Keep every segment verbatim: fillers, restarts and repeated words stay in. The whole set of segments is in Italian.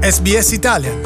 S B S Italian.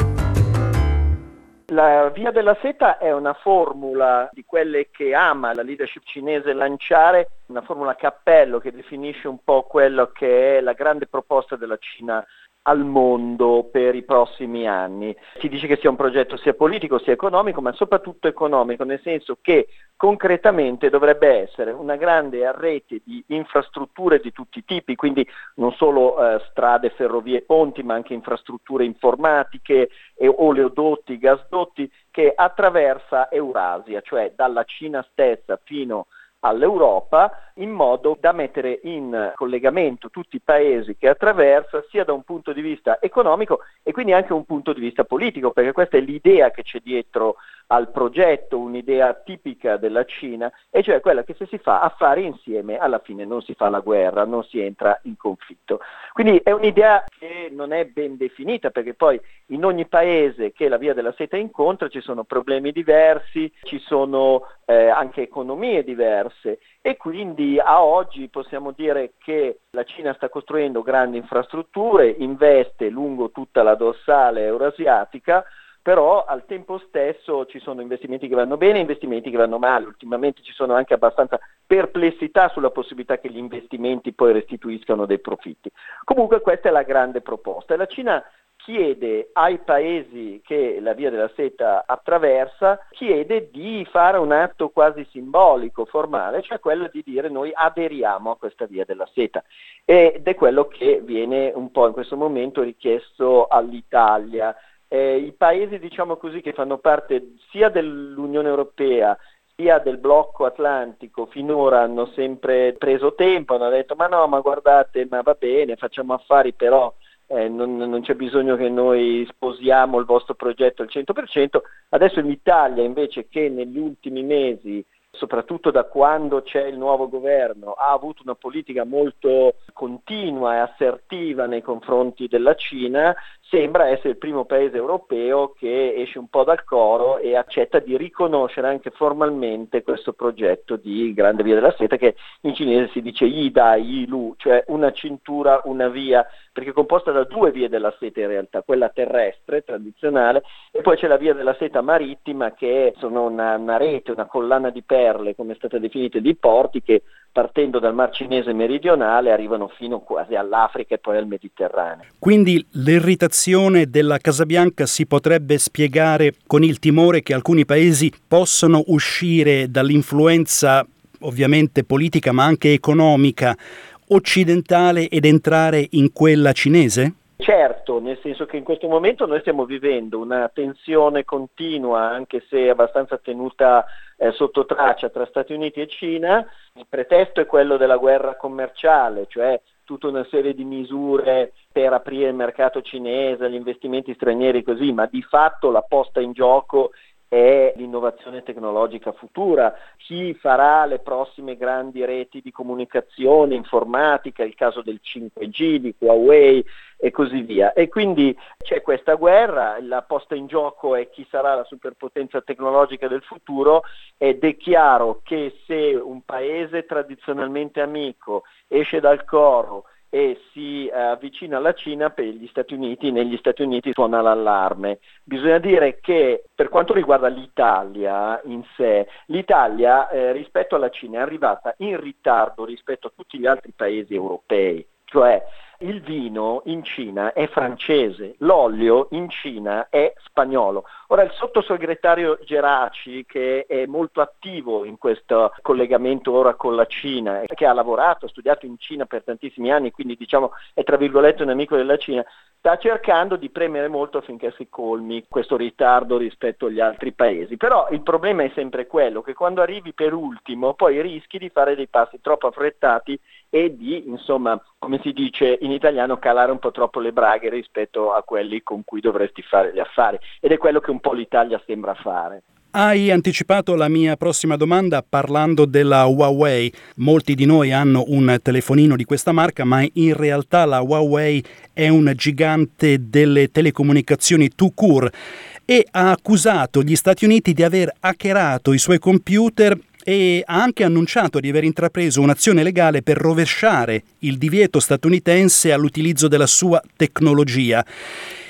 La via della seta è una formula di quelle che ama la leadership cinese lanciare, una formula a cappello che definisce un po' quello che è la grande proposta della Cina al mondo per i prossimi anni. Si dice che sia un progetto sia politico sia economico, ma soprattutto economico, nel senso che concretamente dovrebbe essere una grande rete di infrastrutture di tutti i tipi, quindi non solo eh, strade, ferrovie, ponti, ma anche infrastrutture informatiche, e oleodotti, gasdotti, che attraversa Eurasia, cioè dalla Cina stessa fino all'Europa, in modo da mettere in collegamento tutti i paesi che attraversa, sia da un punto di vista economico e quindi anche un punto di vista politico, perché questa è l'idea che c'è dietro al progetto, un'idea tipica della Cina, e cioè quella che se si fa affari insieme alla fine non si fa la guerra, non si entra in conflitto. Quindi è un'idea che non è ben definita, perché poi in ogni paese che la via della seta incontra ci sono problemi diversi, ci sono eh, anche economie diverse, e quindi a oggi possiamo dire che la Cina sta costruendo grandi infrastrutture, investe lungo tutta la dorsale eurasiatica, però al tempo stesso ci sono investimenti che vanno bene e investimenti che vanno male. Ultimamente ci sono anche abbastanza perplessità sulla possibilità che gli investimenti poi restituiscano dei profitti. Comunque questa è la grande proposta, e la Cina chiede ai paesi che la via della seta attraversa, chiede di fare un atto quasi simbolico, formale, cioè quello di dire noi aderiamo a questa via della seta, ed è quello che viene un po' in questo momento richiesto all'Italia. Eh, I paesi, diciamo così, che fanno parte sia dell'Unione Europea sia del blocco atlantico finora hanno sempre preso tempo, hanno detto ma no, ma guardate, ma va bene, facciamo affari, però eh, non, non c'è bisogno che noi sposiamo il vostro progetto al cento per cento. Adesso l'Italia invece, che negli ultimi mesi, soprattutto da quando c'è il nuovo governo, ha avuto una politica molto continua e assertiva nei confronti della Cina, sembra essere il primo paese europeo che esce un po' dal coro e accetta di riconoscere anche formalmente questo progetto di Grande Via della Seta, che in cinese si dice Yi Da Yi Lu, cioè una cintura, una via, perché è composta da due vie della seta in realtà, quella terrestre tradizionale, e poi c'è la via della seta marittima, che sono una, una rete, una collana di perle, come è stata definita, di porti che partendo dal Mar Cinese meridionale arrivano fino quasi all'Africa e poi al Mediterraneo. Quindi l'irritazione della Casa Bianca si potrebbe spiegare con il timore che alcuni paesi possano uscire dall'influenza ovviamente politica ma anche economica occidentale ed entrare in quella cinese? Certo, nel senso che in questo momento noi stiamo vivendo una tensione continua, anche se abbastanza tenuta eh, sotto traccia, tra Stati Uniti e Cina. Il pretesto è quello della guerra commerciale, cioè tutta una serie di misure per aprire il mercato cinese, gli investimenti stranieri, così, ma di fatto la posta in gioco è l'innovazione tecnologica futura. Chi farà le prossime grandi reti di comunicazione informatica, il caso del cinque G di Huawei e così via. E quindi c'è questa guerra, la posta in gioco è chi sarà la superpotenza tecnologica del futuro, ed è chiaro che se un paese tradizionalmente amico esce dal coro e si eh, avvicina alla Cina, per gli Stati Uniti, negli Stati Uniti suona l'allarme. Bisogna dire che per quanto riguarda l'Italia in sé, l'Italia eh, rispetto alla Cina è arrivata in ritardo rispetto a tutti gli altri paesi europei, cioè il vino in Cina è francese, l'olio in Cina è spagnolo. Ora il sottosegretario Geraci, che è molto attivo in questo collegamento ora con la Cina, che ha lavorato, ha studiato in Cina per tantissimi anni, quindi diciamo è tra virgolette un amico della Cina, sta cercando di premere molto affinché si colmi questo ritardo rispetto agli altri paesi. Però il problema è sempre quello, che quando arrivi per ultimo poi rischi di fare dei passi troppo affrettati e di, insomma, come si dice in italiano, calare un po' troppo le braghe rispetto a quelli con cui dovresti fare gli affari, ed è quello che un po' l'Italia sembra fare. Hai anticipato la mia prossima domanda parlando della Huawei. Molti di noi hanno un telefonino di questa marca, ma in realtà la Huawei è un gigante delle telecomunicazioni tout court e ha accusato gli Stati Uniti di aver hackerato i suoi computer e ha anche annunciato di aver intrapreso un'azione legale per rovesciare il divieto statunitense all'utilizzo della sua tecnologia.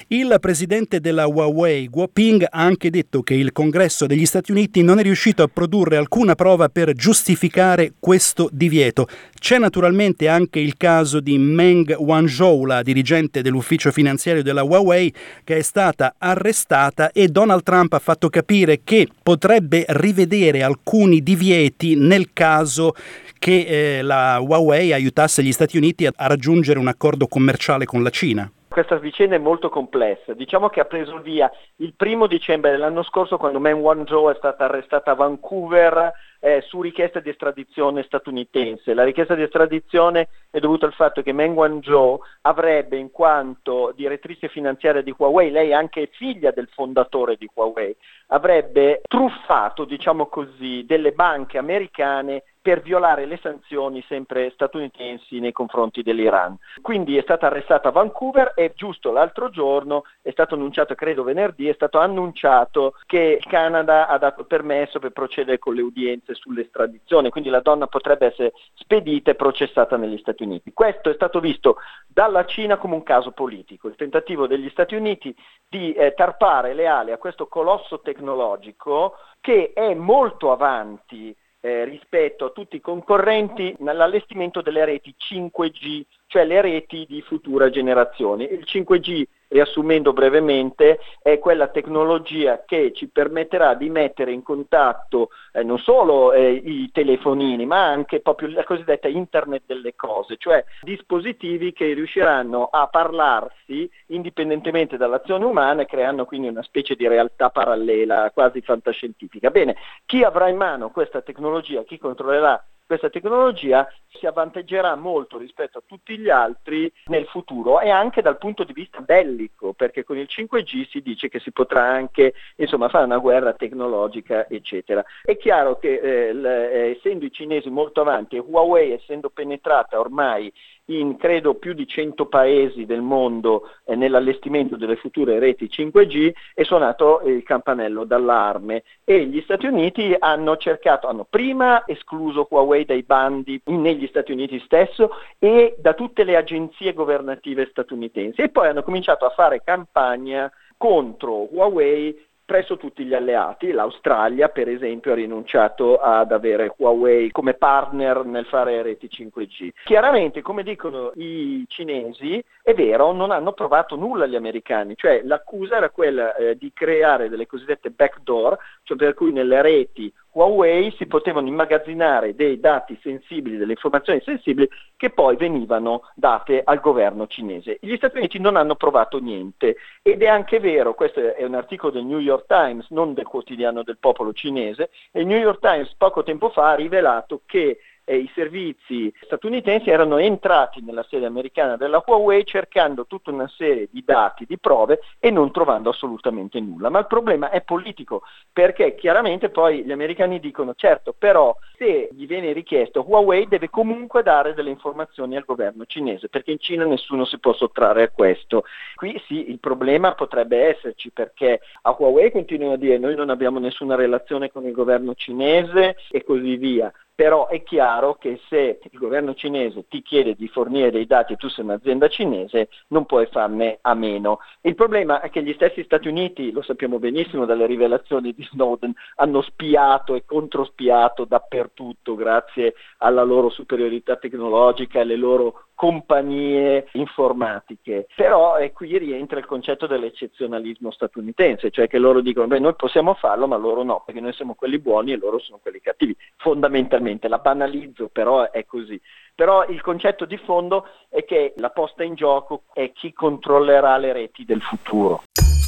Il presidente della Huawei, Guo Ping, ha anche detto che il Congresso degli Stati Uniti non è riuscito a produrre alcuna prova per giustificare questo divieto. C'è naturalmente anche il caso di Meng Wanzhou, la dirigente dell'ufficio finanziario della Huawei, che è stata arrestata, e Donald Trump ha fatto capire che potrebbe rivedere alcuni divieti nel caso che eh, la Huawei aiutasse gli Stati Uniti a, a raggiungere un accordo commerciale con la Cina. Questa vicenda è molto complessa. Diciamo che ha preso via il primo dicembre dell'anno scorso, quando Meng Wanzhou è stata arrestata a Vancouver eh, su richiesta di estradizione statunitense. La richiesta di estradizione è dovuta al fatto che Meng Wanzhou avrebbe, in quanto direttrice finanziaria di Huawei, lei è anche figlia del fondatore di Huawei, avrebbe truffato, diciamo così, delle banche americane per violare le sanzioni sempre statunitensi nei confronti dell'Iran. Quindi è stata arrestata a Vancouver e giusto l'altro giorno è stato annunciato, credo venerdì, è stato annunciato che il Canada ha dato permesso per procedere con le udienze sull'estradizione, quindi la donna potrebbe essere spedita e processata negli Stati Uniti. Questo è stato visto dalla Cina come un caso politico, il tentativo degli Stati Uniti di eh, tarpare le ali a questo colosso tecnologico che è molto avanti Eh, rispetto a tutti i concorrenti nell'allestimento delle reti cinque G, cioè le reti di futura generazione. Il cinque G, riassumendo brevemente, è quella tecnologia che ci permetterà di mettere in contatto eh, non solo eh, i telefonini, ma anche proprio la cosiddetta internet delle cose, cioè dispositivi che riusciranno a parlarsi indipendentemente dall'azione umana, creando quindi una specie di realtà parallela quasi fantascientifica. Bene, chi avrà in mano questa tecnologia, chi controllerà questa tecnologia, si avvantaggerà molto rispetto a tutti gli altri nel futuro, e anche dal punto di vista bellico, perché con il cinque G si dice che si potrà anche insomma fare una guerra tecnologica, eccetera. È chiaro che eh, l- eh, essendo i cinesi molto avanti e Huawei essendo penetrata ormai in credo più di cento paesi del mondo eh, nell'allestimento delle future reti cinque G, è suonato il campanello d'allarme e gli Stati Uniti hanno cercato, hanno prima escluso Huawei dai bandi negli Stati Uniti stesso e da tutte le agenzie governative statunitensi, e poi hanno cominciato a fare campagna contro Huawei presso tutti gli alleati. L'Australia, per esempio, ha rinunciato ad avere Huawei come partner nel fare reti cinque G. Chiaramente, come dicono i cinesi, è vero, non hanno provato nulla gli americani, cioè l'accusa era quella eh, di creare delle cosiddette backdoor, cioè per cui nelle reti Huawei si potevano immagazzinare dei dati sensibili, delle informazioni sensibili che poi venivano date al governo cinese. Gli Stati Uniti non hanno provato niente, ed è anche vero, questo è un articolo del New York Times, non del quotidiano del popolo cinese, e il New York Times poco tempo fa ha rivelato che eh, i servizi statunitensi erano entrati nella sede americana della Huawei cercando tutta una serie di dati, di prove, e non trovando assolutamente nulla. Ma il problema è politico, perché chiaramente poi gli americani dicono certo, però se gli viene richiesto, Huawei deve comunque dare delle informazioni al governo cinese, perché in Cina nessuno si può sottrarre a questo. Qui sì, il problema potrebbe esserci, perché a Huawei continuano a dire noi non abbiamo nessuna relazione con il governo cinese e così via. Però è chiaro che se il governo cinese ti chiede di fornire dei dati e tu sei un'azienda cinese, non puoi farne a meno. Il problema è che gli stessi Stati Uniti, lo sappiamo benissimo dalle rivelazioni di Snowden, hanno spiato e controspiato dappertutto grazie alla loro superiorità tecnologica e alle loro compagnie informatiche. Però eh, qui rientra il concetto dell'eccezionalismo statunitense, cioè che loro dicono beh, noi possiamo farlo ma loro no, perché noi siamo quelli buoni e loro sono quelli cattivi. Fondamentalmente la banalizzo, però è così. Però il concetto di fondo è che la posta in gioco è chi controllerà le reti del futuro.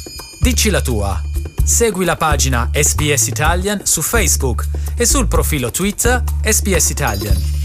Dici la tua. Segui la pagina S B S Italian su Facebook e sul profilo Twitter S B S Italian.